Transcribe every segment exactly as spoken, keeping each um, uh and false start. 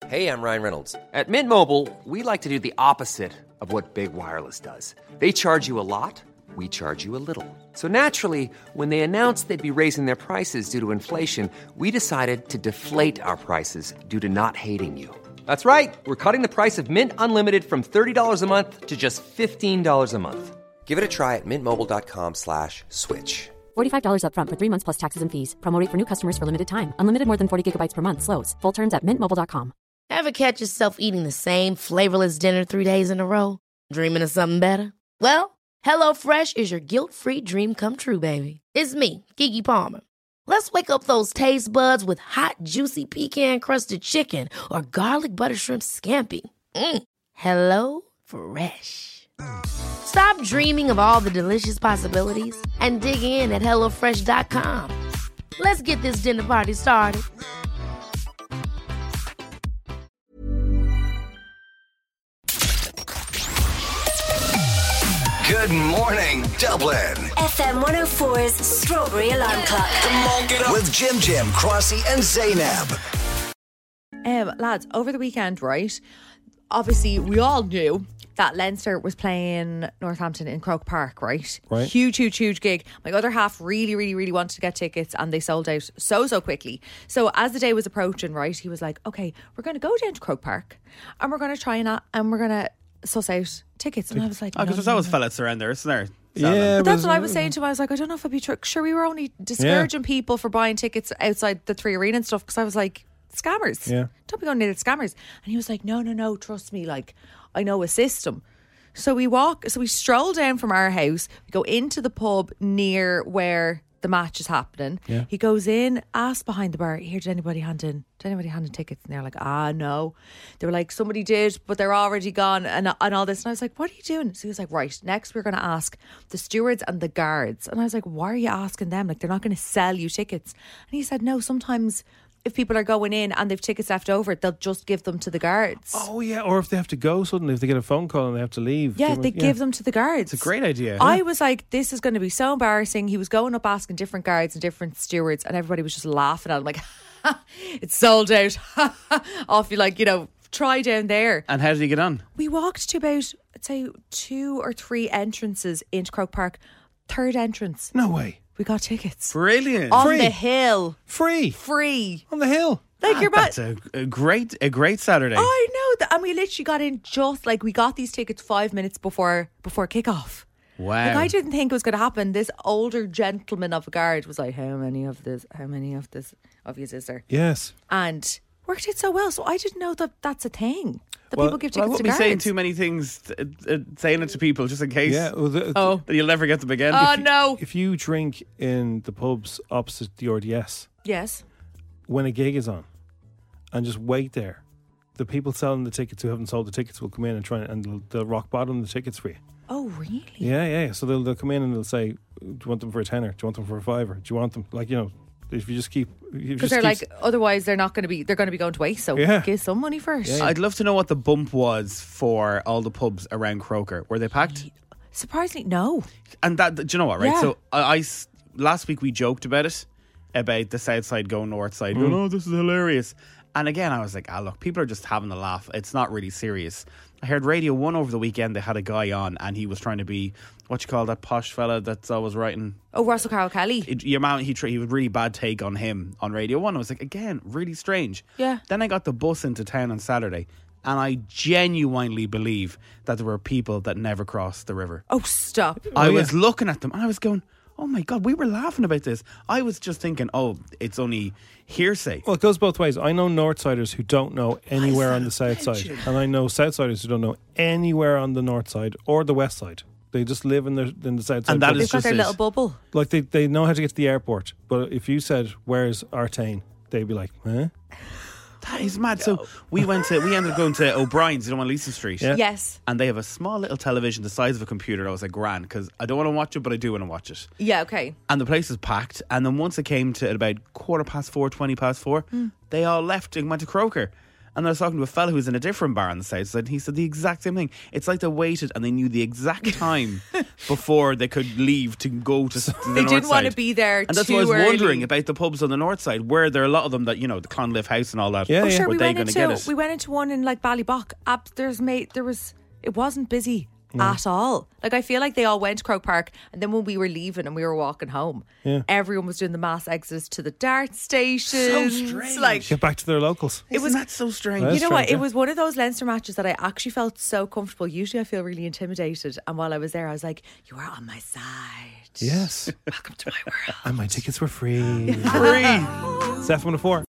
Hey, I'm Ryan Reynolds. At Mint Mobile, we like to do the opposite of what Big Wireless does. They charge you a lot, we charge you a little. So naturally, when they announced they'd be raising their prices due to inflation, we decided to deflate our prices due to not hating you. That's right. We're cutting the price of Mint Unlimited from thirty dollars a month to just fifteen dollars a month. Give it a try at mintmobile.com slash switch. forty-five dollars up front for three months plus taxes and fees. Promo rate for new customers for limited time. Unlimited more than forty gigabytes per month. Slows full terms at mint mobile dot com. Ever catch yourself eating the same flavorless dinner three days in a row? Dreaming of something better? Well, HelloFresh is your guilt-free dream come true, baby. It's me, Keke Palmer. Let's wake up those taste buds with hot, juicy pecan-crusted chicken or garlic butter shrimp scampi. Mm. Hello Fresh. Stop dreaming of all the delicious possibilities and dig in at hello fresh dot com. Let's get this dinner party started. Good morning, Dublin. F M one oh four's Strawberry Alarm Clock. Come on, get up. With Jim Jim, Crossy and Zainab. Um, lads, over the weekend, right, obviously we all knew that Leinster was playing Northampton in Croke Park, right? Right. Huge, huge, huge gig. My other half really, really, really wanted to get tickets and they sold out so, so quickly. So as the day was approaching, right, he was like, okay, we're going to go down to Croke Park and we're going to try and, uh, and we're going to suss out tickets. And I was like, Oh, because no, there's no, always no. fellas around there, isn't there? Yeah, But that's but- what I was saying to him. I was like, I don't know if it'd be true. Sure, we were only discouraging people for buying tickets outside the Three Arena and stuff because I was like, scammers. Yeah. Don't be going near the scammers. And he was like, no, no, no, trust me. Like, I know a system. So we walk, so we stroll down from our house. We go into the pub near where the match is happening. Yeah. He goes in, asks behind the bar, here, did anybody hand in? Did anybody hand in tickets? And they're like, ah, no. They were like, somebody did, but they're already gone and, and all this. And I was like, what are you doing? So he was like, right, next we're going to ask the stewards and the guards. And I was like, why are you asking them? Like, they're not going to sell you tickets. And he said, no, sometimes if people are going in and they've tickets left over, they'll just give them to the guards. Oh, yeah. Or if they have to go suddenly, if they get a phone call and they have to leave. Yeah, Give they them- give them to the guards. It's a great idea. I was like, this is going to be so embarrassing. He was going up asking different guards and different stewards, and everybody was just laughing at him like, it's sold out. Off you like, you know, try down there. And how did he get on? We walked to about, I'd say, two or three entrances into Croke Park. Third entrance, No way. we got tickets. Brilliant. On Free. the hill. Free. Free. On the hill. Like, you're That's back. a, a great, a great Saturday. I know that, and we literally got in just like we got these tickets five minutes before before kickoff. Wow. Like, I didn't think it was going to happen. This older gentleman of a guard was like, "How many of this? How many of this of you is there?" Yes. And worked it so well. So I didn't know that that's a thing. That Well, people give Well, I tickets won't to be guards. saying too many things, uh, uh, saying it to people just in case Yeah. Well, the, Oh, that you'll never get them again. oh If you- no! If you drink in the pubs opposite the R D S, Yes. when a gig is on, and just wait there, the people selling the tickets who haven't sold the tickets will come in and try and they'll, they'll rock bottom the tickets for you. Oh really? Yeah, yeah. yeah. So they'll they'll come in and they'll say, "Do you want them for a tenner? Do you want them for a fiver? Do you want them like you know?" If you just keep, Because they're like, otherwise they're not going to be. They're going to be going to waste. So Yeah. give some money first. Yeah, yeah. I'd love to know what the bump was for all the pubs around Croker. Were they packed? Surprisingly, no. And that, do you know what, right? Yeah. So I, I s- last week we joked about it, about the south side going north side, going, oh, this is hilarious. And again, I was like, ah, look, people are just having a laugh. It's not really serious. I heard Radio one over the weekend, they had a guy on and he was trying to be, what you call that posh fella that's always writing. Oh, Russell Carroll Kelly. It, your man, he, tr- he was really bad take on him on Radio one. I was like, again, really strange. Yeah. Then I got the bus into town on Saturday and I genuinely believe that there were people that never crossed the river. Oh, stop. I Oh, yeah. was looking at them and I was going, oh my God, we were laughing about this. I was just thinking, oh, it's only hearsay. Well, it goes both ways. I know Northsiders who don't know anywhere on the south side, and I know Southsiders who don't know anywhere on the north side or the west side. They just live in the in the south side. And that But is They've got just their it. little bubble. like they they know how to get to the airport. But if you said, "Where's Artane?" they'd be like, "Huh?" That is mad. So we went to, we ended up going to O'Brien's, you know, on Leeson Street. Yeah. Yes. And they have a small little television the size of a computer. I was like, grand, because I don't want to watch it, but I do want to watch it. Yeah, okay. And the place was packed. And then once it came to about quarter past four, twenty past four, Hmm. they all left and went to Croker. And I was talking to a fella who was in a different bar on the south side, and he said the exact same thing. It's like they waited and they knew the exact time before they could leave to go to, to the They north didn't want side. to be there And that's too why I was early. wondering about the pubs on the north side, where there are a lot of them that, you know, the Clonliff House and all that. Yeah, Oh, yeah. sure. Were We they went going to get into it? we went into one in like Ballybock. Ab, there's mate. There was it wasn't busy at all. Like I feel like they all went to Croke Park, and then when we were leaving and we were walking home, Yeah. everyone was doing the mass exodus to the dart station. So strange. Like Get back to their locals. It was that so strange. That's you know what? strange, It yeah. was one of those Leinster matches that I actually felt so comfortable. Usually I feel really intimidated, and while I was there, I was like, "You are on my side." Yes. Welcome to my world. And my tickets were free. Free. It's F one oh four.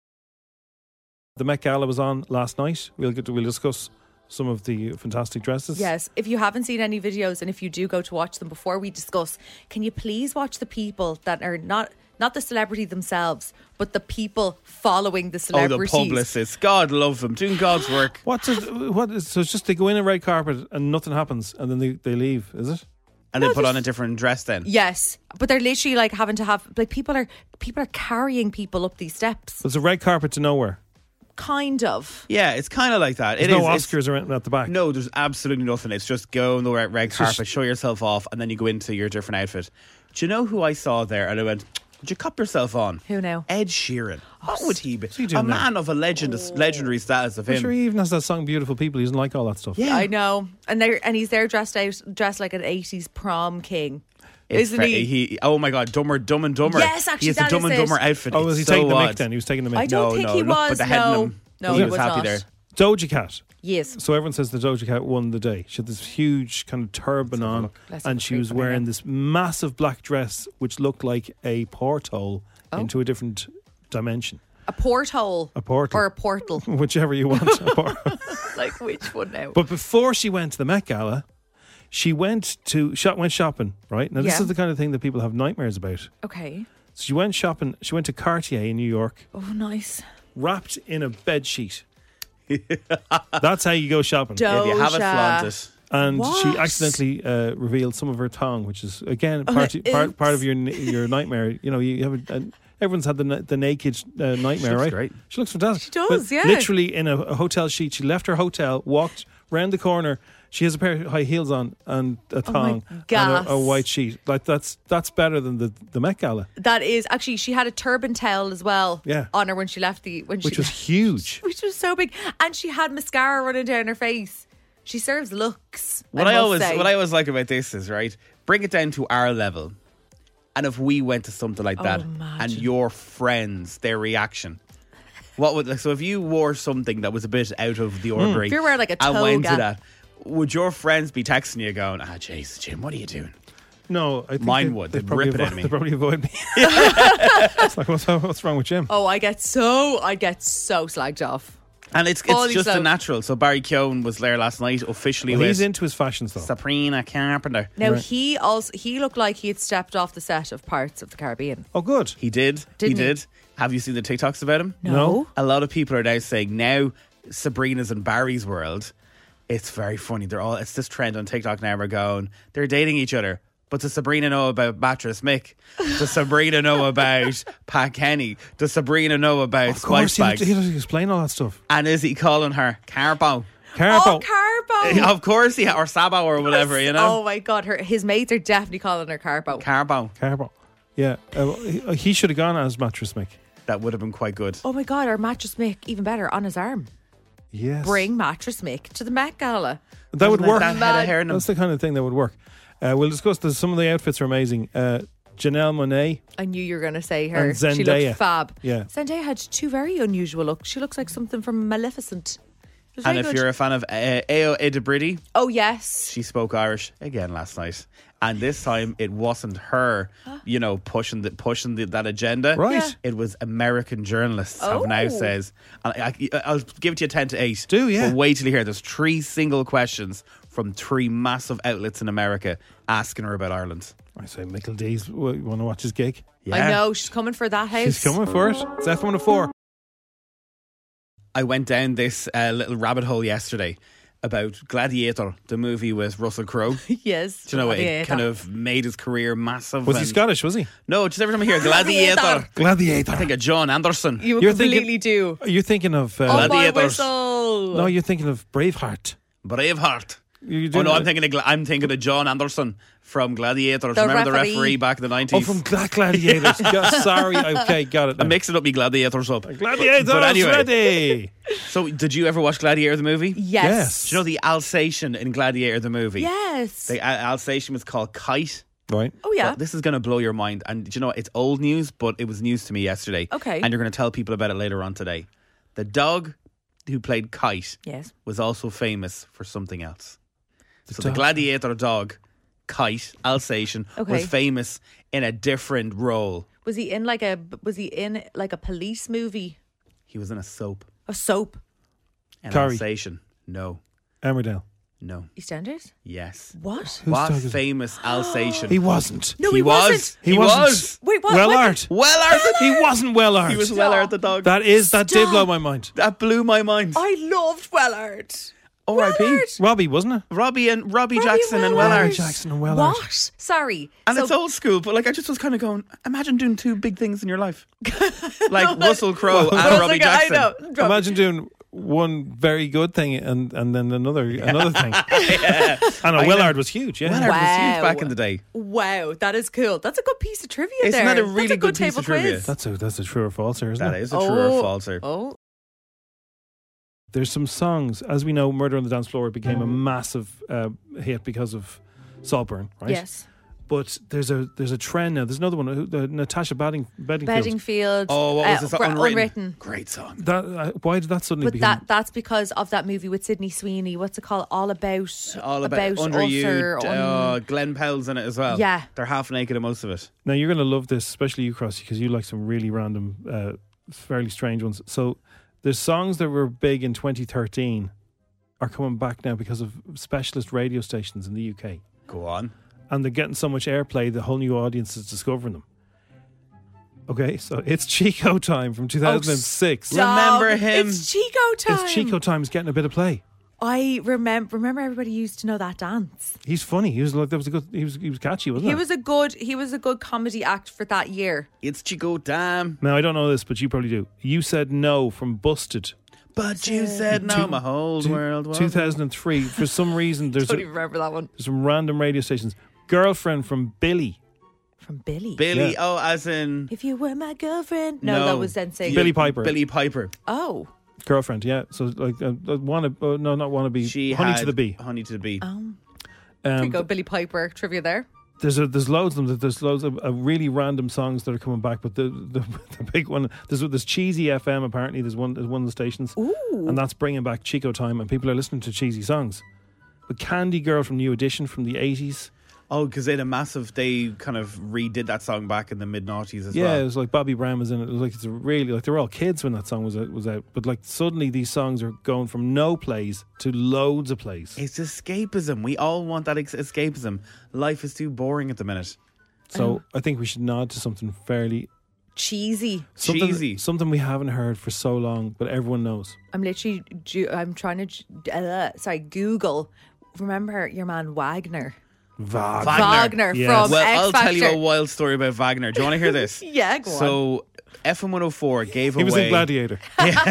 The Met Gala was on last night. We'll get to, we'll discuss some of the fantastic dresses. Yes, if you haven't seen any videos, and if you do go to watch them before we discuss, can you please watch the people that are not not the celebrity themselves, but the people following the Oh, the celebrities? publicists. God love them. Doing God's work. What's it, what is, so it's just they go in a red carpet and nothing happens and then they, they leave, is it? And they put on a different dress then. Yes, but they're literally like having to have like people are people are carrying people up these steps, There's a red carpet to nowhere. kind of. Yeah, it's kind of like that. There's It no is. It's- Oscars or anything at the back. No, there's absolutely nothing. It's just go on the red, red just- carpet, show yourself off, and then you go into your different outfit. Do you know who I saw there? And I went, would you cop yourself on? Who now? Ed Sheeran. What would he be? he A doing now? man of a legend, legendary status of I'm him. sure he even has that song Beautiful People. He doesn't like all that stuff. Yeah. I know, and they and he's there dressed out, dressed like an eighties prom king, It's isn't fa- he? he? Oh my God, Dumber, Dumb and Dumber. Yes, actually, he has that a Dumb is and it. Dumber outfit. Oh, was he It's so taking the mic odd. then? He was taking the mic. I don't No, think no, he look, was. put the head in no, him. no, He he was was happy not. there. Doja Cat. Yes. So everyone says the Doja Cat won the day. She had this huge kind of turban on, Let's have and a she quick was look at wearing it. this massive black dress, which looked like a porthole Oh. into a different dimension. A porthole. A portal. Or a portal. Whichever you want. A por- Like which one now? But before she went to the Met Gala, she went to shop, went shopping. Right now, this Yeah. is the kind of thing that people have nightmares about. Okay. So she went shopping. She went to Cartier in New York, Oh, nice. wrapped in a bed sheet. That's how you go shopping. Doja. If you have it, flaunt it. And she What? accidentally uh, revealed some of her tongue, which is again part Okay, part, part of oops. your n- your nightmare. You know, you have a, a, everyone's had the na- the naked uh, nightmare, looks right? great. She looks fantastic. She does, But yeah. Literally in a, a hotel sheet. She left her hotel, walked round the corner. She has a pair of high heels on and a Oh my thong and gas. a, a white sheet. Like that's that's better than the the Met Gala, That is actually she had a turban towel as well. Yeah. On her when she left the when which she was huge. which was so big, and she had mascara running down her face. She serves looks. What I, must always, say. what I always like about this is right. Bring it down to our level, and if we went to something like that, and imagine. your friends, their reaction. What would like, so if you wore something that was a bit out of the ordinary? If you were wearing like a and went to toga. that, would your friends be texting you going, "Ah, jeez, Jim, what are you doing?" No, I think Mine they, would. They'd They'd probably rip it avoid, out of me. They'd probably avoid me. It's like what's, what's wrong with Jim? Oh, I get so I get so slagged off. And it's Fully it's just so. a natural. So Barry Keoghan was there last night officially Well, with he's into his fashion stuff. Sabrina Carpenter. Now Right. he also he looked like he had stepped off the set of Parts of the Caribbean. Oh, good. He did. Didn't he he? did. Have you seen the TikToks about him? No. A lot of people are now saying now Sabrina's in Barry's world. It's very funny. They're all. It's this trend on TikTok now. We're going. They're dating each other. But does Sabrina know about Mattress Mick? Does Sabrina know about Pat Kenny? Does Sabrina know about Of course, Spice he Bags? he doesn't explain all that stuff. And is he calling her Carbo? Carbo. Oh, Carbo. Of course, he or Sabo or whatever. You know, Oh my God, her his mates are definitely calling her Carbo. Carbo. Carbo. Yeah, uh, he, he should have gone as Mattress Mick. That would have been quite good. Oh my God, our Mattress Mick even better on his arm. Yes. Bring Mattress Mick to the Met Gala. That would Doesn't work. That head of hair in him. That's the kind of thing that would work. Uh, we'll discuss this. Some of the outfits are amazing. Uh, Janelle Monáe. I knew you were going to say her. And She Zendaya. looked fab. Yeah. Zendaya had two very unusual looks. She looks like something from Maleficent. It was And very if good. you're a fan of uh, Ayo Edebriddy, Oh yes. she spoke Irish again last night, and this time it wasn't her, you know, pushing the, pushing the, that agenda. Right. Yeah. It was American journalists have now Oh. says, and I, I, I'll give it to you ten to eight. Do, yeah. But wait till you hear. There's three single questions from three massive outlets in America asking her about Ireland. I say Michael D's. Want to watch his gig? I know she's coming for that house. She's coming for it. It's F one oh four. I went down this uh, little rabbit hole yesterday about Gladiator, the movie with Russell Crowe. Yes. Do you know, it Gladiator. kind of made his career massive. Was he and- Scottish, was he? No, just every time I hear Gladiator, Gladiator. I think of John Anderson. You You're completely thinking- do. You're thinking of... Uh, Oh, my Gladiators. whistle. no, you're thinking of Braveheart. Braveheart. You're Oh doing no, that- I'm thinking of Gla- I'm thinking of John Anderson from Gladiators. The Remember referee. the referee back in the Oh, nineties? from Gla- Gladiators. Yeah, sorry. Okay, got it. I'm now. mixing up me Gladiators up. Gladiators But anyway. ready. So, did you ever watch Gladiator the movie? Yes. Yes. Do you know the Alsatian in Gladiator the movie? Yes. The Al- Alsatian was called Kite. Right. Oh, yeah. Well, this is going to blow your mind. And do you know what? It's old news, but it was news to me yesterday. Okay. And you're going to tell people about it later on today. The dog who played Kite Yes. was also famous for something else. so the dog- Gladiator dog, Kite, Alsatian, Okay. was famous in a different role. Was he in like a was he in like a police movie? He was in a soap. A soap? An Corrie. Alsatian. No. Emmerdale. No. EastEnders? Yes. What? Whose What dog is- famous Alsatian? He wasn't. No, he he, was. wasn't. He, He was. wasn't. Wait, what? Wellard. Wellard. He wasn't Wellard. He was Wellard the dog. That is, that did Stop. blow my mind. That blew my mind. I loved Wellard. R I P. Wellard. Robbie, wasn't it? Robbie and Robbie, Robbie Jackson and Wellard. Wellard. Robbie Jackson and Wellard. What? Sorry. And So- it's old school, but like I just was kind of going, imagine doing two big things in your life. Like Russell Crowe and I was Robbie like, Jackson. I know. Imagine doing one very good thing and, and then another another thing. I know, Wellard was huge, yeah. Wellard was huge Wow. back in the day. Wow, that is cool. That's a good piece of trivia Isn't there. that a That's really a good good piece table of trivia? quiz. That's a that's a true or false here, isn't That it? is a true or falser. Oh, There's some songs, as we know, Murder on the Dance Floor became a massive uh, hit because of Saltburn, right? yes. But there's a there's a trend now. There's another one, who- the Natasha Beding, Bedingfield. Bedingfield. Oh, what was uh, this? Gra- Unwritten. Unwritten. Great song. That uh, why did that suddenly But become? that that's because of that movie with Sydney Sweeney. What's it called? All about All about, under us you. or un- Uh, Glenn Powell's in it as well. Yeah. They're half naked in most of it. Now you're going to love this, especially you, Crossy, because you like some really random, uh, fairly strange ones. So there's songs that were big in twenty thirteen are coming back now because of specialist radio stations in the U K. Go on. And they're getting so much airplay, the whole new audience is discovering them. Okay, so it's Chico Time from two thousand six. Stop. Remember him? It's Chico time. It's Chico Time's getting a bit of play. I remember. Remember, everybody used to know that dance. He's funny. He was like that was a good. He was he was catchy, wasn't He it? was a good. He was a good comedy act for that year. It's Chico Time. Now I don't know this, but you probably do. You said no from Busted. But you said no, Two- my whole two- world was two thousand three. For some reason, there's, Don't a, even remember that one there's some random radio stations. Girlfriend from Billy. from Billy. Billy. Yeah. Oh, as in If you were my girlfriend. No, that was then saying. Billy Piper. Billy Piper. Oh, Girlfriend, yeah. So like, uh, uh, wanna uh, no, not wanna be. She Honey had to the Bee. Honey to the Bee. um, there you Um, go, Billy Piper trivia there. there's a, there's loads of them. There's loads of uh, really random songs that are coming back. But the the, the big one, there's there's Cheesy F M. Apparently, there's one there's one of the stations, Ooh, and that's bringing back Chico Time, and people are listening to cheesy songs. But Candy Girl from New Edition from the eighties. Oh, because they had a massive. They kind of redid that song back in the mid noughties as Yeah, it well. was like Bobby Brown was in it. It was like it's a really like they were all kids when that song was out, was out. But like suddenly these songs are going from no plays to loads of plays. It's escapism. We all want that ex- escapism. Life is too boring at the minute. So I think we should nod to something fairly cheesy. something, Cheesy. something we haven't heard for so long, but everyone knows. I'm literally. ju- I'm trying to. ju- Uh, sorry, Google. Remember your man Wagner. Wagner. Wagner Yes. from Well, X I'll Factor. tell you a wild story about Wagner. Do you want to hear this? Yeah, go on. So, F M one oh four gave He away. was in Gladiator.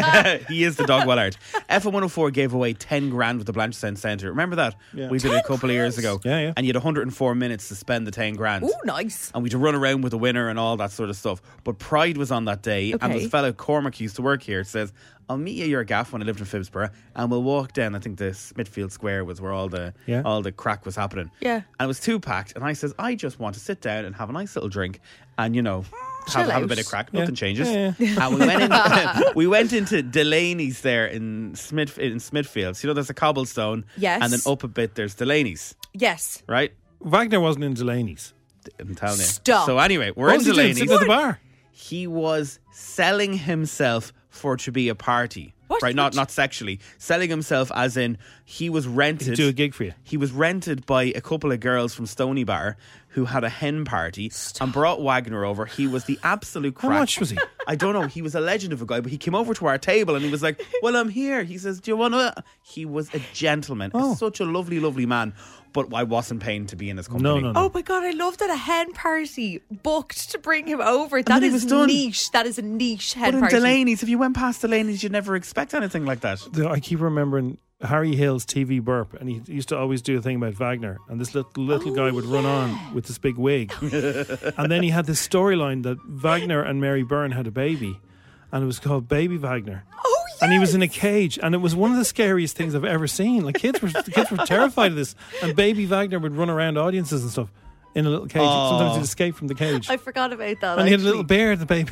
He is the dog Wellard. F M one oh four gave away ten grand with the Blanchardstown Centre. Remember that? Yeah. We did it a couple of years ago. Yeah, yeah. And you had one hundred four minutes to spend the ten grand. Ooh, nice. And we had to run around with the winner and all that sort of stuff. But Pride was on that day, and Okay. there's a fellow Cormac who used to work here. Says, "I'll meet you at your gaff when I lived in Phibsborough, and we'll walk down." I think the Smithfield Square was where all the Yeah. all the crack was happening. Yeah. and it was two packed. And I says, "I just want to sit down and have a nice little drink, and you know." Chill Have, have a out. bit of crack. Yeah. Nothing changes. Yeah, And we went in, we went into Delaney's there in Smith in Smithfield. So, you know, there's a cobblestone. Yes. And then up a bit, there's Delaney's. Yes. Right. Wagner wasn't in Delaney's. I'm telling you. Stop. So anyway, we're What in was he doing? Delaney's. Sitting at the bar. He was selling himself for to be a party. What? Right, not not sexually. Selling himself as in he was rented. He'd do a gig for you. He was rented by a couple of girls from Stony Bar who had a hen party and brought Wagner over. He was the absolute crack. How much was he? I don't know. He was a legend of a guy, but he came over to our table and he was like, well, I'm here. He says, do you want to? He was a gentleman. Oh. Such a lovely, lovely man. But I wasn't paying to be in his company. No, no, no. Oh my God, I love that a hen party booked to bring him over. That then he is was done. niche. That is a niche hen But in party. Delaney's, if you went past Delaney's, you'd never expect anything like that. The- I keep remembering Harry Hill's T V burp, and he used to always do a thing about Wagner, and this little little Oh, guy would run on with this big wig, and then he had this storyline that Wagner and Mary Byrne had a baby, and it was called Baby Wagner. Oh, yes. And he was in a cage, and it was one of the scariest things I've ever seen. Like kids were, the kids were terrified of this, and Baby Wagner would run around audiences and stuff in a little cage. Oh. Sometimes he'd escape from the cage, I forgot about that. and he had a actually. little bear, the baby.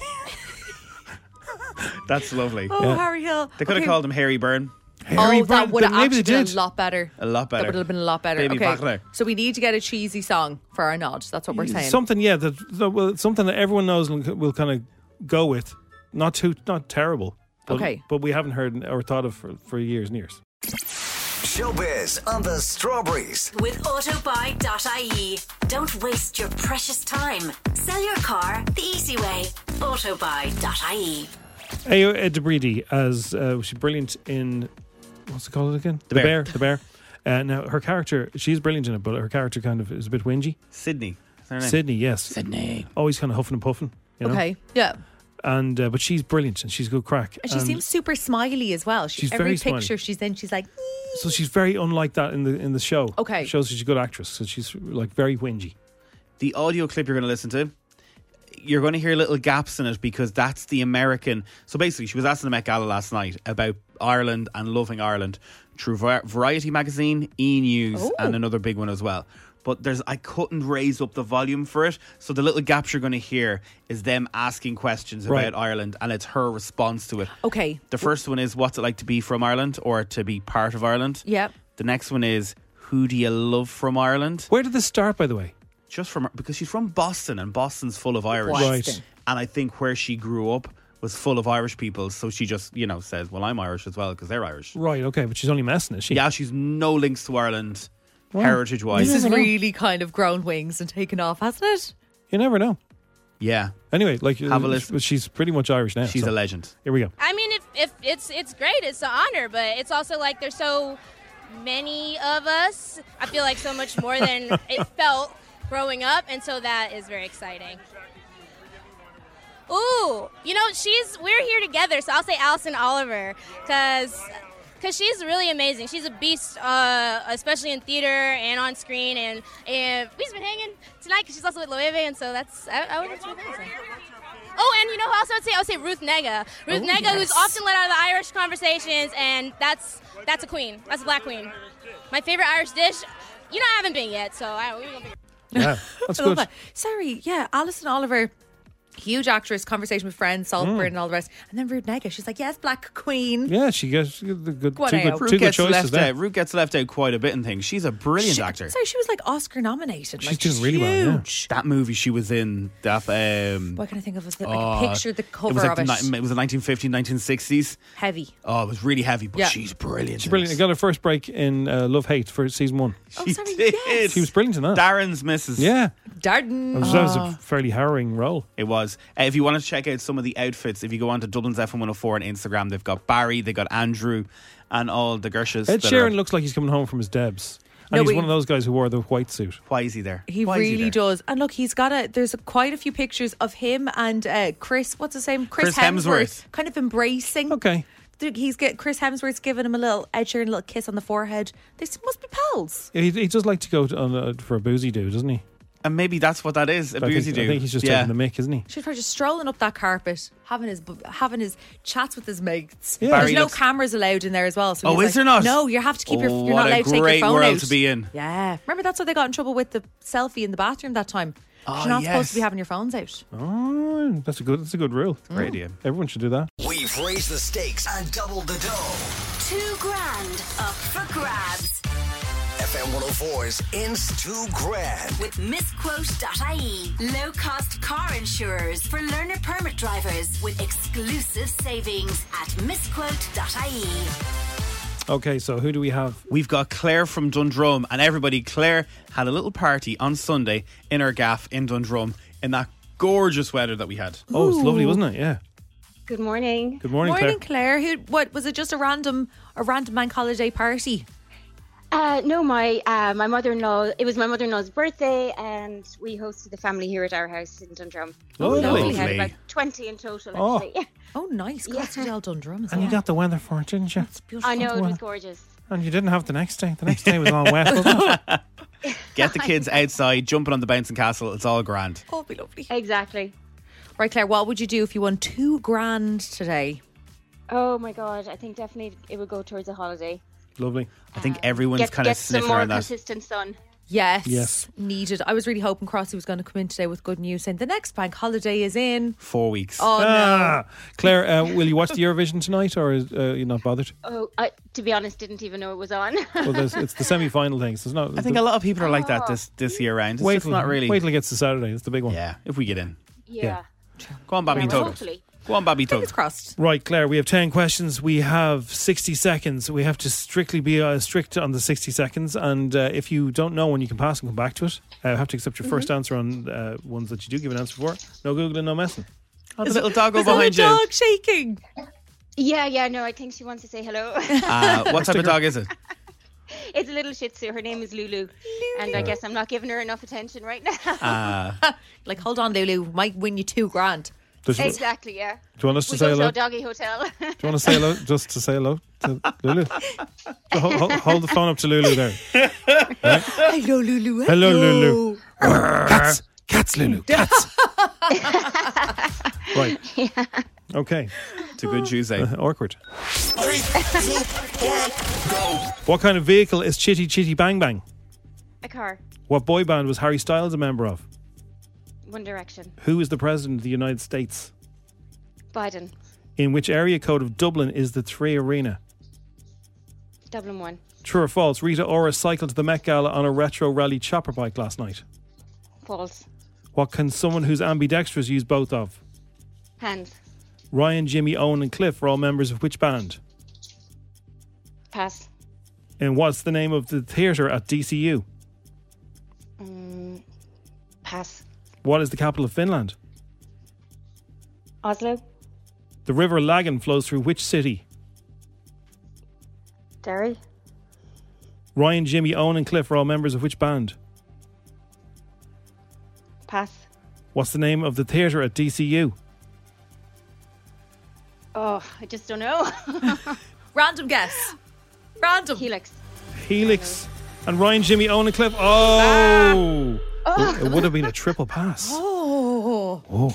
That's lovely. Oh, Yeah. Harry Hill. They could have Okay. called him Harry Byrne. Harry oh, that Byrne- would have maybe actually they been did. a lot better. A lot better. That would have been a lot better. Baby okay, Wagner. so we need to get a cheesy song for our nod. That's what we're saying. Something, yeah, that, that well, something that everyone knows will, will kind of go with. Not too, not terrible. But, Okay. but we haven't heard or thought of for, for years and years. Showbiz on the Strawberries. With autobuy dot I E. Don't waste your precious time. Sell your car the easy way. autobuy dot I E. Ayo Debridi as uh, she's brilliant in what's it called again? The Bear. The Bear. Uh, now her character, she's brilliant in it, but her character kind of is a bit whingy. Sydney. Is that her name? Sydney, yes, Sydney. always kind of huffing and puffing. You know? Okay, yeah. And uh, but she's brilliant and she's good crack. And she seems super smiley as well. She, she's every very smiley. picture she's in, she's like, So she's very unlike that in the in the show. Okay. It shows she's a good actress. So she's like very whingy. The audio clip you're going to listen to, you're going to hear little gaps in it because that's the American. So basically, she was asked in the Met Gala last night about Ireland and loving Ireland through Va- Variety magazine, E! News, Oh. and another big one as well. But there's, I couldn't raise up the volume for it. So the little gaps you're going to hear is them asking questions Right. about Ireland, and it's her response to it. okay, The first one is, what's it like to be from Ireland or to be part of Ireland? yeah. The next one is, who do you love from Ireland? Where did this start, by the way? Just from, because she's from Boston, and Boston's full of Irish. Right. And I think where she grew up was full of Irish people. So she just, you know, says, well, I'm Irish as well because they're Irish. Right, okay, but she's only messing, is she? Yeah, she's no links to Ireland Wow. heritage-wise. This has never know. really kind of grown wings and taken off, hasn't it? You never know. Yeah, Anyway, like Have a uh, listen. she's pretty much Irish now. she's so a legend. Here we go. I mean, if, if it's it's great, it's an honor, but it's also like there's so many of us. I feel like so much more than it felt growing up, and so that is very exciting. Ooh, you know, she's we're here together, so I'll say Allison Oliver, because because she's really amazing. She's a beast, uh, especially in theater and on screen, and, and we've been hanging tonight because she's also with Loewe, and so that's I, I would that's really amazing. Oh, and you know who else I would say? I would say Ruth Nega. Ruth Oh, Nega, yes. who's often let out of the Irish conversations, and that's that's a queen. That's a black queen. My favorite Irish dish. You know, I haven't been yet, so I. We gonna Yeah, that's I love good. that. Sorry, yeah, Alison Oliver, huge actress, Conversation with Friends, Saltburn, and all the rest. And then Ruth Nega, she's like, yes, Black Queen. Yeah, she gets the good, Go on, two Ayo. good, Ruth two good gets choices left there. out. Ruth gets left out quite a bit in things. She's a brilliant She- actor. Sorry, she was like Oscar nominated. She's like, doing really well, yeah. huge. That movie she was in, that um, What can I think of? Was it like oh, picture the it cover was like of the, it? ni- it was the nineteen fifties, nineteen sixties. Heavy. Oh, it was really heavy, but Yeah. she's brilliant. She's in brilliant. it. I got her first break in uh, Love Hate for season one. Oh, She sorry, did. yes. She was brilliant in that. Darren's missus. Yeah, Darden. that was, that was a fairly harrowing role. It was. Uh, if you want to check out some of the outfits, if you go on to Dublin's F M one oh four on Instagram, they've got Barry, they've got Andrew, and all the Gershas. Ed that Sheeran are- looks like he's coming home from his Debs. And No, he's we- one of those guys who wore the white suit. Why is he there? He Why is really there? does. And look, he's got a. There's a, quite a few pictures of him and uh, Chris. What's his name? Chris Hemsworth. Kind of embracing. Okay. Dude, He's get Chris Hemsworth's giving him a little Ed Sheeran, a little kiss on the forehead. They s- must be pals. Yeah, he, he does like to go to, on a, for a boozy do, doesn't he? And maybe that's what that is. A I boozy think, dude. I think he's just yeah. taking the mick, isn't he? She's probably just strolling up that carpet, having his bu- having his chats with his mates. Yeah. There's Barry no looks- cameras allowed in there as well. So Oh, he's is like, there not? No, you have to keep your. Oh, You're what not a allowed to take great your phone world out. to be in. Yeah, remember that's how they got in trouble with the selfie in the bathroom that time. Oh, You're not supposed yes. to be having your phones out. Oh, that's a good. That's a good rule. Great idea. Everyone should do that. We've raised the stakes and doubled the dough. Two grand up for grabs F M one oh four's Inst two grand. with misquote dot I E. Low cost car insurers for learner permit drivers with exclusive savings at misquote dot I E. Okay, so who do we have? We've got Claire from Dundrum, and everybody, Claire had a little party on Sunday in her gaff in Dundrum in that gorgeous weather that we had. Oh, it's lovely, wasn't it? Yeah. Good morning. Good morning, Morning, Claire. Claire. Who? What was it? Just a random, a random bank holiday party? Uh, no, my uh, my mother-in-law. It was my mother-in-law's birthday, and we hosted the family here at our house in Dundrum. Lovely. So we Lovely. had about twenty in total, Oh. actually. Oh, nice. Yeah. Closterdale Dundrum as And well. you got the weather for it, didn't you? It's beautiful. I know, it was gorgeous. And you didn't have the next day. The next day was all wet, wasn't it? Get the kids outside, jumping on the bouncing castle. It's all grand. Oh, it'd be lovely. Exactly. Right, Claire, what would you do if you won two grand today? Oh my God, I think definitely it would go towards a holiday. Lovely. I think everyone's Get, kind of get some sniffing more around that. consistent sun. Yes. Yes. Needed. I was really hoping Crossy was going to come in today with good news saying the next bank holiday is in. Four weeks. Oh, Ah. Claire, uh, will you watch the Eurovision tonight, or is uh, you not bothered? Oh, I, to be honest, didn't even know it was on. Well, there's, it's the semi-final thing. So it's not. I think a lot of people are like that this this year round. It's Wait just till, not really. wait till it gets to Saturday. It's the big one. Yeah, if we get in. yeah. Go on, Babby Yeah, well, Tug. hopefully. Go on, Babby Tug. Fingers crossed. Right, Claire, we have ten questions. We have sixty seconds. We have to strictly be uh, strict on the sixty seconds. And uh, if you don't know one, you can pass and come back to it. I uh, have to accept your first answer on uh, ones that you do give an answer for. No Googling, no messing. Oh, the little doggo Is that a behind you. dog shaking? Yeah, yeah, no, I think she wants to say hello. Uh, what type of dog is it? It's a little Shih Tzu. Her name is Lulu. And I guess I'm not giving her enough attention right now. Uh, Like, hold on, Lulu. Might win you two grand. Does you, Exactly, yeah. do you want us to We say go to hello? a doggy hotel. Do you want to say hello? Just to say hello to Lulu? So hold, hold, hold the phone up to Lulu there. Hello, Lulu. Hello, Lulu. Cats. Cats, Lulu. Cats. Right. Okay. it's a good Tuesday. Uh, awkward. Three, two, one, go. What kind of vehicle is Chitty Chitty Bang Bang? A car. What boy band was Harry Styles a member of? One Direction. Who is the president of the United States? Biden. In which area code of Dublin is the Three Arena? Dublin one. True or false? Rita Ora cycled to the Met Gala on a retro rally chopper bike last night. False. What can someone who's ambidextrous use both of? Hands. Ryan, Jimmy, Owen and Cliff are all members of which band? Pass. And what's the name of the theatre at D C U? Um, pass. What is the capital of Finland? Oslo. The river Lagan flows through which city? Derry. Ryan, Jimmy, Owen and Cliff are all members of which band? Pass. What's the name of the theatre at D C U? Oh, I just don't know. Random guess. Random. Helix. Helix. And Ryan, Jimmy, Owen and Cliff. Oh! Oh. It, it would have been a triple pass. Oh. Oh.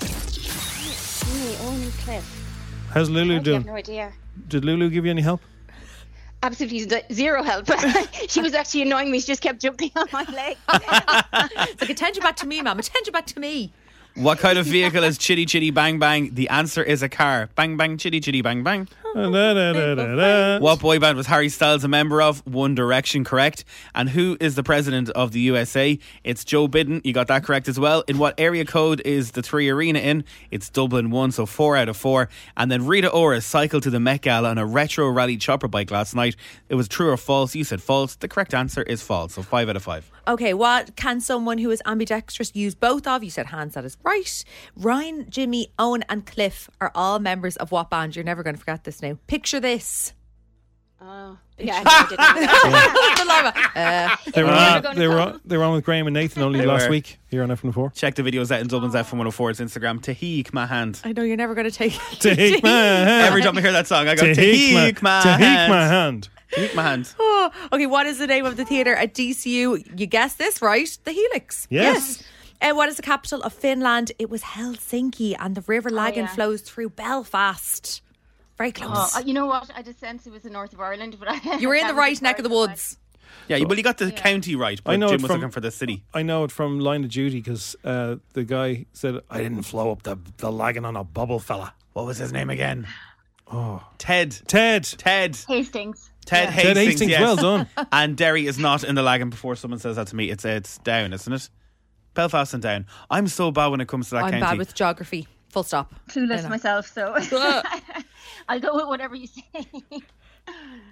Jimmy, Owen and Cliff. How's Lulu I have doing? no idea. Did Lulu give you any help? Absolutely z- zero help. She was actually annoying me. She just kept jumping on my leg. It's like, attention back to me, ma'am. Attention back to me. What kind of vehicle is Chitty Chitty Bang Bang? The answer is a car. Bang Bang Chitty Chitty Bang Bang. Da, da, da, da, da. What boy band was Harry Styles a member of? One Direction, correct. And who is the president of the U S A? It's Joe Biden. You got that correct as well. In what area code is the Three Arena in? It's Dublin one, so four out of four. And then Rita Ora cycled to the Met Gala on a retro rally chopper bike last night. It was true or false? You said false. The correct answer is false, so five out of five. Okay, what can someone who is ambidextrous use both of? You said hands, that is right. Ryan, Jimmy, Owen and Cliff are all members of what band? You're never going to forget this now. Picture this. Oh, yeah, no, I didn't know that. uh, They were, Uh, on, they, were on, they were on with Graham and Nathan only They last were. week here on F one oh four. Check the videos out in Dublin's F one oh four's Instagram. Tahik my hand. I know you're never going to take Take my hand. Every time I hear that song, I go, Tahik Tahik my Tahik hand. my hand. Tahik my hand. Oh, okay, what is the name of the theatre at D C U? You guessed this, right? The Helix. Yes. And what is the capital of Finland? It was Helsinki, and the River Lagan yeah. flows through Belfast. Very close. Oh, you know what? I just sensed it was the north of Ireland, but I, you were in that the was right as neck far of the as I woods. Yeah, well, you got the county right, but I know Jim it was from- looking for the city. I know it from Line of Duty because uh, the guy said, I didn't flow up the, the Lagan on a bubble, fella. What was his name again? Oh, Ted. Ted. Ted. Hastings. Ted Yeah. Hastings. Ted Hastings, yes. well done. And Derry is not in the Lagan. Before someone says that to me, it's it's down, isn't it? Belfast and down. I'm so bad when it comes to that I'm county. bad with geography. Full stop. I Clueless know. myself, so I'll go with whatever you say.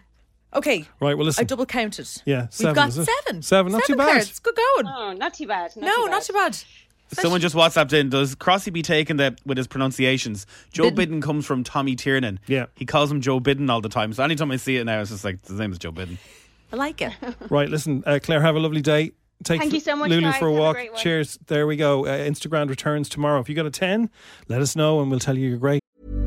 Okay. Right, well, listen. I double counted. Yeah, We've seven, got is it? seven. Seven, not too bad. Cards. Good going. Oh, not too bad. Not no, too bad. not too bad. Someone just WhatsApped in, does Crossy be taken the, with his pronunciations? Joe Bidden. comes from Tommy Tiernan. Yeah. He calls him Joe Bidden all the time. So anytime I see it now, it's just like, his name is Joe Bidden. I like it. Right, listen, uh, Claire, have a lovely day. Take Thank you so much, Lulu guys. for a Have a walk. great one. Cheers. There we go. Uh, Instagram returns tomorrow. If you got a ten, let us know and we'll tell you you're great.